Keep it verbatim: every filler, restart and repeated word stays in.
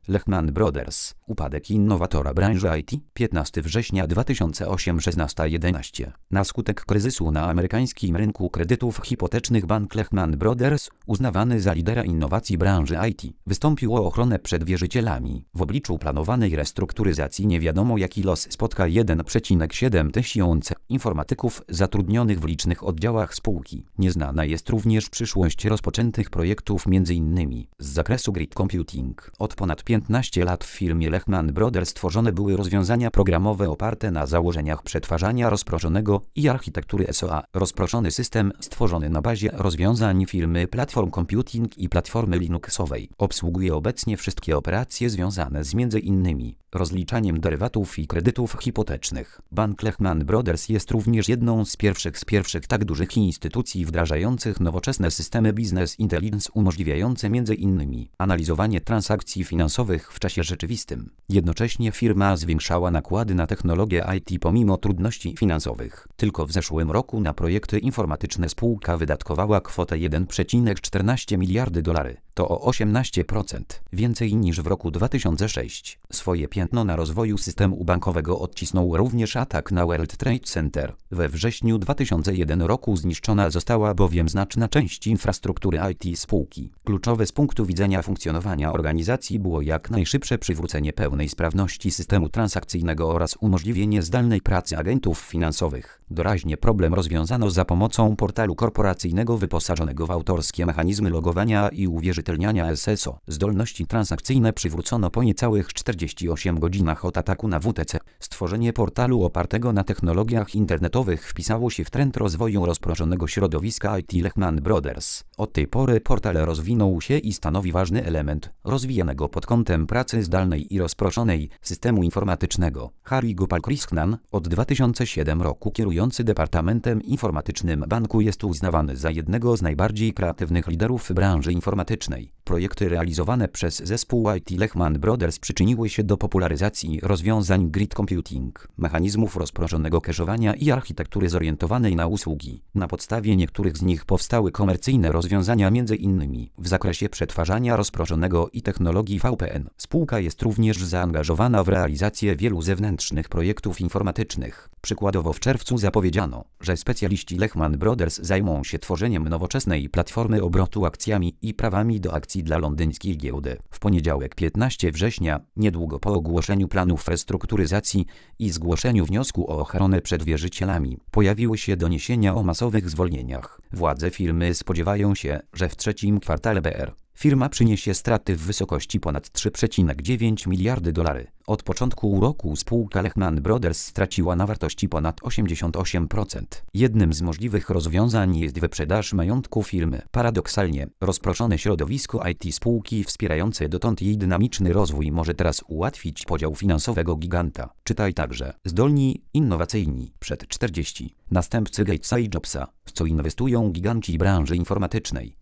Lehman Brothers. Upadek innowatora branży I T. piętnastego września dwa tysiące ósmego szesnasta jedenaście. Na skutek kryzysu na amerykańskim rynku kredytów hipotecznych bank Lehman Brothers, uznawany za lidera innowacji branży I T, wystąpił o ochronę przed wierzycielami. W obliczu planowanej restrukturyzacji nie wiadomo, jaki los spotka jeden przecinek siedem tysiąca informatyków zatrudnionych w licznych oddziałach spółki. Nieznana jest również przyszłość rozpoczętych projektów m.in. z zakresu grid computing. Od ponad piętnastu lat w firmie Lehman Brothers tworzone były rozwiązania programowe oparte na założeniach przetwarzania rozproszonego i architektury S O A. Rozproszony system stworzony na bazie rozwiązań firmy Platform Computing i platformy Linuxowej obsługuje obecnie wszystkie operacje związane z między innymi rozliczaniem derywatów i kredytów hipotecznych. Bank Lehman Brothers jest również jedną z pierwszych z pierwszych tak dużych instytucji wdrażających nowoczesne systemy Business Intelligence umożliwiające m.in. analizowanie transakcji finansowych w czasie rzeczywistym. Jednocześnie firma zwiększała nakłady na technologię I T pomimo trudności finansowych. Tylko w zeszłym roku na projekty informatyczne spółka wydatkowała kwotę jeden przecinek czternaście miliardy dolarów. To o osiemnaście procent więcej niż w roku dwa tysiące szóstym. Swoje piętno na rozwoju systemu bankowego odcisnął również atak na World Trade Center. We wrześniu dwa tysiące pierwszego roku zniszczona została bowiem znaczna część infrastruktury I T spółki. Kluczowe z punktu widzenia funkcjonowania organizacji było jak najszybsze przywrócenie pełnej sprawności systemu transakcyjnego oraz umożliwienie zdalnej pracy agentów finansowych. Doraźnie problem rozwiązano za pomocą portalu korporacyjnego wyposażonego w autorskie mechanizmy logowania i uwierzytelniania S S O. Zdolności transakcyjne przywrócono po niecałych czterdziestu ośmiu godzinach od ataku na W T C. Stworzenie portalu opartego na technologiach internetowych wpisało się w trend rozwoju rozproszonego środowiska I T Lehman Brothers. Od tej pory portal rozwinął się i stanowi ważny element rozwijanego pod kątem pracy zdalnej i rozproszonej systemu informatycznego. Harry Gopal Krishnan, od dwa tysiące siódmego roku kierujący Departamentem Informatycznym banku, jest uznawany za jednego z najbardziej kreatywnych liderów branży informatycznej. Projekty realizowane przez zespół I T Lehman Brothers przyczyniły się do popularyzacji rozwiązań grid computing, mechanizmów rozproszonego cache'owania i architektury zorientowanej na usługi. Na podstawie niektórych z nich powstały komercyjne rozwiązania m.in. w zakresie przetwarzania rozproszonego i technologii V P N. Spółka jest również zaangażowana w realizację wielu zewnętrznych projektów informatycznych. Przykładowo w czerwcu zapowiedziano, że specjaliści Lehman Brothers zajmą się tworzeniem nowoczesnej platformy obrotu akcjami i prawami do akcji dla londyńskiej giełdy. W poniedziałek piętnastego września, niedługo po ogłoszeniu planów restrukturyzacji i zgłoszeniu wniosku o ochronę przed wierzycielami, pojawiły się doniesienia o masowych zwolnieniach. Władze firmy spodziewają się, że w trzecim kwartale B R firma przyniesie straty w wysokości ponad trzy przecinek dziewięć miliardy dolarów. Od początku roku spółka Lehman Brothers straciła na wartości ponad osiemdziesiąt osiem procent. Jednym z możliwych rozwiązań jest wyprzedaż majątku firmy. Paradoksalnie, rozproszone środowisko I T spółki wspierające dotąd jej dynamiczny rozwój może teraz ułatwić podział finansowego giganta. Czytaj także: zdolni, innowacyjni, przed czterdzieści. Następcy Gatesa i Jobsa, w co inwestują giganci branży informatycznej.